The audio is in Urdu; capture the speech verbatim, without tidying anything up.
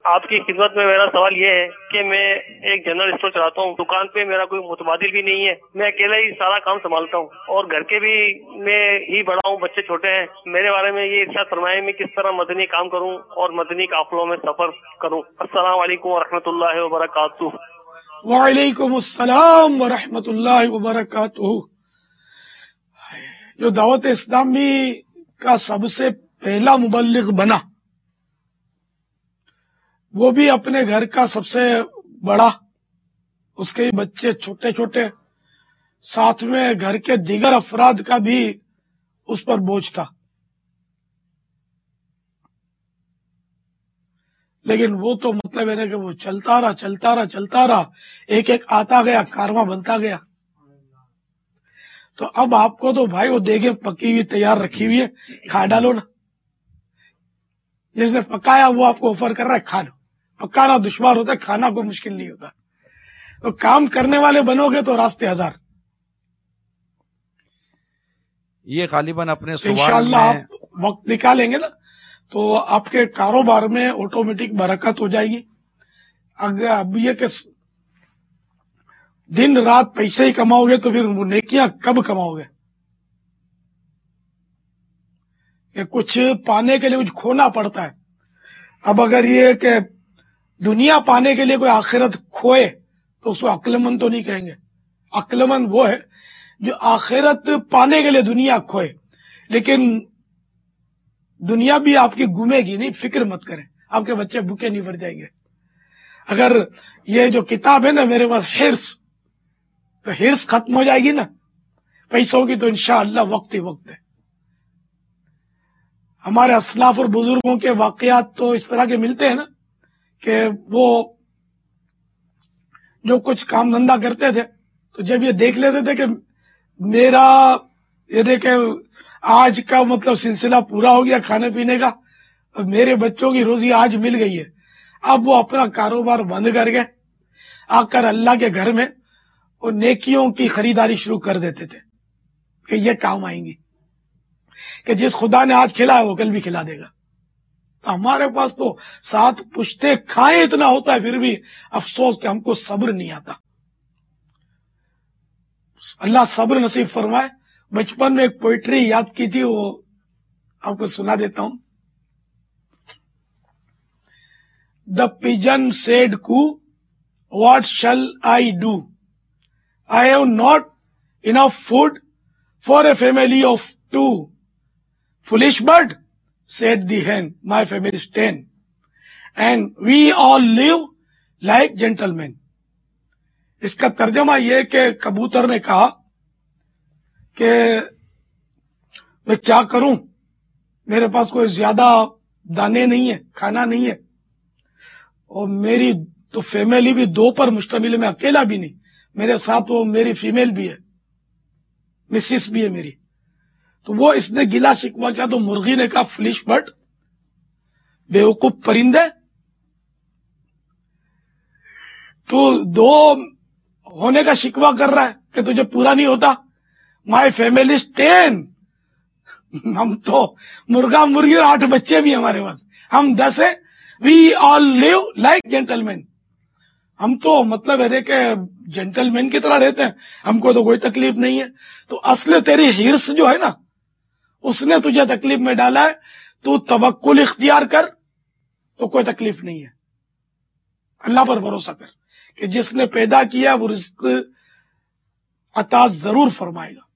آپ کی خدمت میں میرا سوال یہ ہے کہ میں ایک جنرل اسٹور چلاتا ہوں، دکان پہ میرا کوئی متبادل بھی نہیں ہے، میں اکیلا ہی سارا کام سنبھالتا ہوں اور گھر کے بھی میں ہی بڑا ہوں، بچے چھوٹے ہیں۔ میرے بارے میں یہ ارشاد فرمائے میں کس طرح مدنی کام کروں اور مدنی قافلوں میں سفر کروں۔ السلام علیکم ورحمۃ اللہ وبرکاتہ۔ وعلیکم السلام ورحمۃ اللہ وبرکاتہ۔ جو دعوت اسلامی کا سب سے پہلا مبلغ بنا، وہ بھی اپنے گھر کا سب سے بڑا، اس کے بچے چھوٹے چھوٹے، ساتھ میں گھر کے دیگر افراد کا بھی اس پر بوجھ تھا، لیکن وہ تو مطلب ہے کہ وہ چلتا رہا چلتا رہا چلتا رہا ایک ایک آتا گیا، کارواں بنتا گیا۔ تو اب آپ کو تو بھائی وہ دیگیں پکی ہوئی تیار رکھی ہوئی ہے، کھا ڈالو نا۔ جس نے پکایا وہ آپ کو آفر کر رہا ہے کھا لو۔ پکانا دشوار ہوتا ہے، کھانا کوئی مشکل نہیں ہوتا۔ تو کام کرنے والے بنو گے تو راستے ہزار۔ یہ غالباً اپنے سوال انشاءاللہ میں آپ وقت نکالیں گے نا تو آپ کے کاروبار میں آٹومیٹک برکت ہو جائے گی۔ اگر اب یہ کہ دن رات پیسے ہی کماؤ گے تو پھر وہ نیکیاں کب کماؤ گے؟ کہ کچھ پانے کے لیے کچھ کھونا پڑتا ہے۔ اب اگر یہ کہ دنیا پانے کے لیے کوئی آخرت کھوئے تو اس کو عقل مند تو نہیں کہیں گے۔ عقل مند وہ ہے جو آخرت پانے کے لیے دنیا کھوئے، لیکن دنیا بھی آپ کی گمے گی نہیں، فکر مت کریں، آپ کے بچے بھوکے نہیں مر جائیں گے۔ اگر یہ جو کتاب ہے نا میرے پاس ہرس، تو ہرس ختم ہو جائے گی نا پیسوں کی، تو انشاءاللہ وقت ہی وقت ہے۔ ہمارے اسلاف اور بزرگوں کے واقعات تو اس طرح کے ملتے ہیں نا کہ وہ جو کچھ کام دھندا کرتے تھے تو جب یہ دیکھ لیتے تھے کہ میرا یہ دیکھے آج کا مطلب سلسلہ پورا ہو گیا کھانے پینے کا، اور میرے بچوں کی روزی آج مل گئی ہے، اب وہ اپنا کاروبار بند کر گئے، آ کر اللہ کے گھر میں وہ نیکیوں کی خریداری شروع کر دیتے تھے کہ یہ کام آئیں گی، کہ جس خدا نے آج کھلایا وہ کل بھی کھلا دے گا۔ تو ہمارے پاس تو ساتھ پشتے کھائیں اتنا ہوتا ہے، پھر بھی افسوس کہ ہم کو صبر نہیں آتا۔ اللہ صبر نصیب فرمائے۔ بچپن میں ایک پوئٹری یاد کی تھی، وہ آپ کو سنا دیتا ہوں۔ The pigeon said coo, what shall I do? I have not enough food for a family of two. Foolish bird, said the hen, my family is ten, and we all live like gentlemen. اس کا ترجمہ یہ کہ کبوتر نے کہا کہ میں کیا کروں، میرے پاس کوئی زیادہ دانے نہیں ہے، کھانا نہیں ہے، اور میری تو فیملی بھی دو پر مشتمل ہے، میں اکیلا بھی نہیں، میرے ساتھ وہ میری فیمیل بھی ہے، مسز بھی ہے میری۔ تو وہ اس نے گلا شکوا کیا تو مرغی نے کہا فلش برڈ، بیوقوف پرندے، تو دو ہونے کا شکوا کر رہا ہے کہ تجھے پورا نہیں ہوتا۔ مائی فیملی از ٹین، ہم تو مرغا مرغی اور آٹھ بچے بھی ہمارے پاس، ہم دس ہیں۔ وی آل لیو لائک جینٹل مین، ہم تو مطلب ہے کہ جینٹل مین کی طرح رہتے ہیں، ہم کو تو کوئی تکلیف نہیں ہے۔ تو اصل تیری ہرس جو ہے نا اس نے تجھے تکلیف میں ڈالا ہے، تو توکل اختیار کر تو کوئی تکلیف نہیں ہے۔ اللہ پر بھروسہ کر کہ جس نے پیدا کیا وہ رزق عطا ضرور فرمائے گا۔